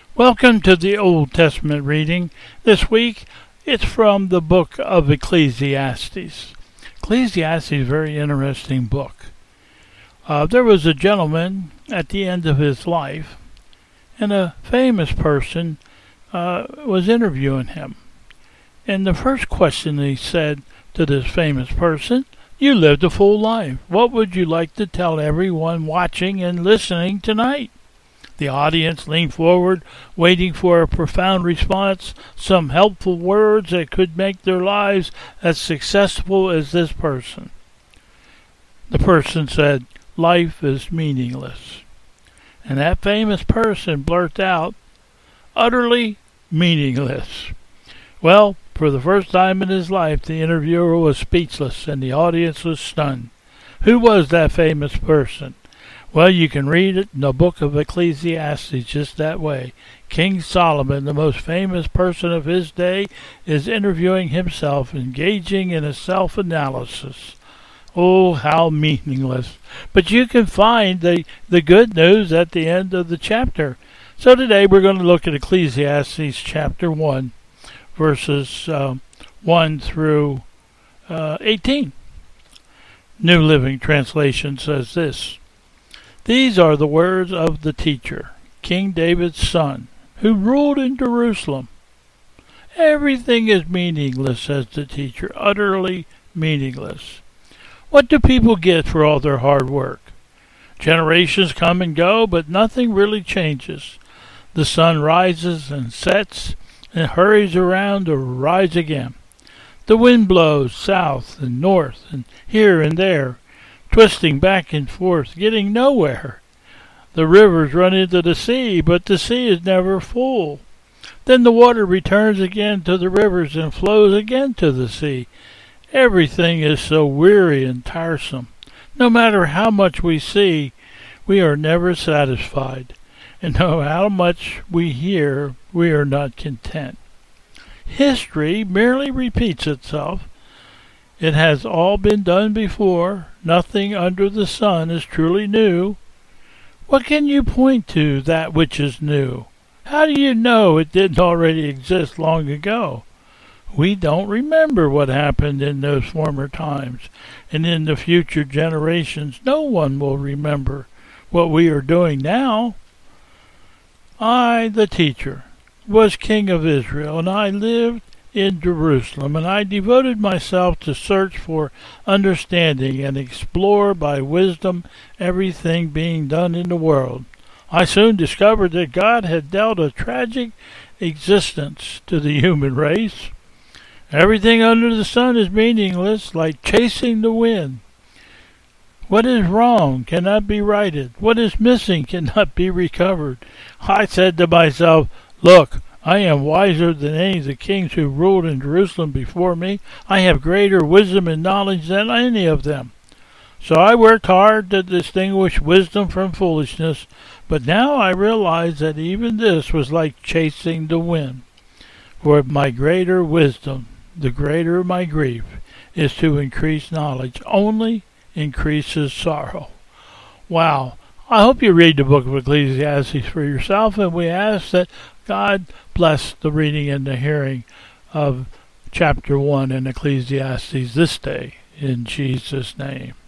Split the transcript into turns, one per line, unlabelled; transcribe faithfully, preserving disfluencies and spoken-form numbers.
Welcome to the Old Testament reading. This week, it's from the book of Ecclesiastes. Ecclesiastes is a very interesting book. Uh, there was a gentleman at the end of his life, and a famous person uh, was interviewing him. And the first question he said to this famous person, "You lived a full life. What would you like to tell everyone watching and listening tonight?" The audience leaned forward, waiting for a profound response, some helpful words that could make their lives as successful as this person. The person said, "Life is meaningless." And that famous person blurted out, "Utterly meaningless." Well, for the first time in his life, the interviewer was speechless and the audience was stunned. Who was that famous person? Well, you can read it in the book of Ecclesiastes just that way. King Solomon, the most famous person of his day, is interviewing himself, engaging in a self-analysis. Oh, how meaningless. But you can find the, the good news at the end of the chapter. So today we're going to look at Ecclesiastes chapter one, verses uh, one through uh, eighteen. New Living Translation says this: "These are the words of the teacher, King David's son, who ruled in Jerusalem. Everything is meaningless," says the teacher, "utterly meaningless. What do people get for all their hard work? Generations come and go, but nothing really changes. The sun rises and sets and hurries around to rise again. The wind blows south and north and here and there, twisting back and forth, getting nowhere. The rivers run into the sea, but the sea is never full. Then the water returns again to the rivers and flows again to the sea. Everything is so weary and tiresome. No matter how much we see, we are never satisfied. And no matter how much we hear, we are not content. History merely repeats itself. It has all been done before. Nothing under the sun is truly new. What can you point to that which is new? How do you know it didn't already exist long ago? We don't remember what happened in those former times, and in the future generations no one will remember what we are doing now. I, the teacher, was king of Israel, and I lived in Jerusalem, and I devoted myself to search for understanding and explore by wisdom everything being done in the world. I soon discovered that God had dealt a tragic existence to the human race. Everything under the sun is meaningless, like chasing the wind. What is wrong cannot be righted. What is missing cannot be recovered. I said to myself, "Look, I am wiser than any of the kings who ruled in Jerusalem before me. I have greater wisdom and knowledge than any of them." So I worked hard to distinguish wisdom from foolishness, but now I realize that even this was like chasing the wind. For my greater wisdom, the greater my grief, is to increase knowledge only increases sorrow. Wow. I hope you read the book of Ecclesiastes for yourself, and we ask that God bless the reading and the hearing of chapter one in Ecclesiastes this day, in Jesus' name.